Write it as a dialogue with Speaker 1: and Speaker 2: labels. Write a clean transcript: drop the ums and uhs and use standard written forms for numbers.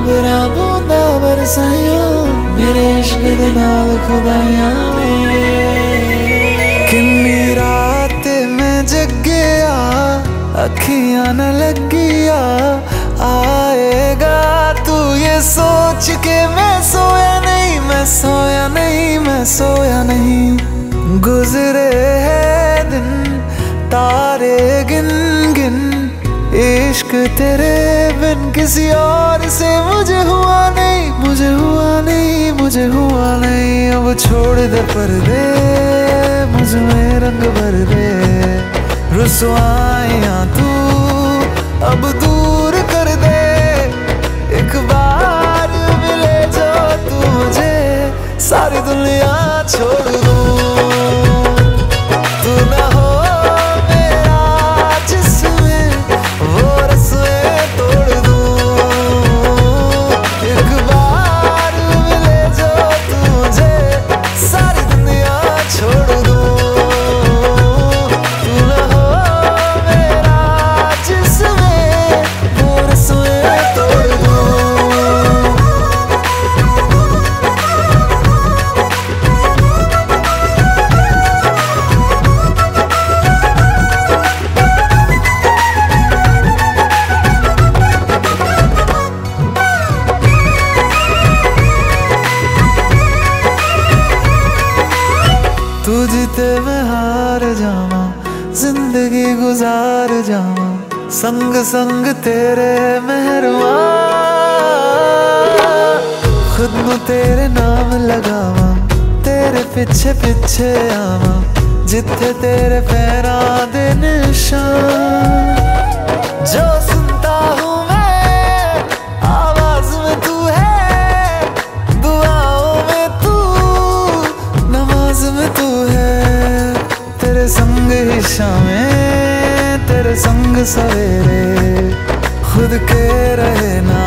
Speaker 1: बरा बूंदा बरसाइया मेरे इश्क दे नाल खुदाइया किन्नी रात में जगिया अखियां न लगिया आएगा तू ये सोच के मैं सोया नहीं मैं सोया नहीं मैं सोया नहीं गुजरे हैं दिन तारे गिन गिन इश्क तेरे बिन किसी और से मुझे हुआ नहीं मुझे हुआ नहीं मुझे हुआ नहीं अब छोड़ दे पर्दे मुझ में रंग भर दे रुसवाइयां तू अब दूर कर दे एक बार मिले जो तू मुझे सारी दुनिया छोड़ दूं तू ना हो मेरा जिसमें वो रस्में तोड़ दूं एक बार मिले जो तू मुझे सारी दुनिया छोड़ दूं तू ना हो मेरा जिसमें वो रस्में तोड़ दूं तू जीते मैं हार जावा जिंदगी गुजार जावा संग संग तेरे मेहरवा खुद नु तेरे नाम लगावा तेरे पीछे पीछे आवा जिथे तेरे पैरां दे निशान जो सुनता हूँ मैं आवाज में तू है दुआओं में तू नमाज में तू है तेरे संग ही शामें तेरे संग सवेरे खुद के रहे ना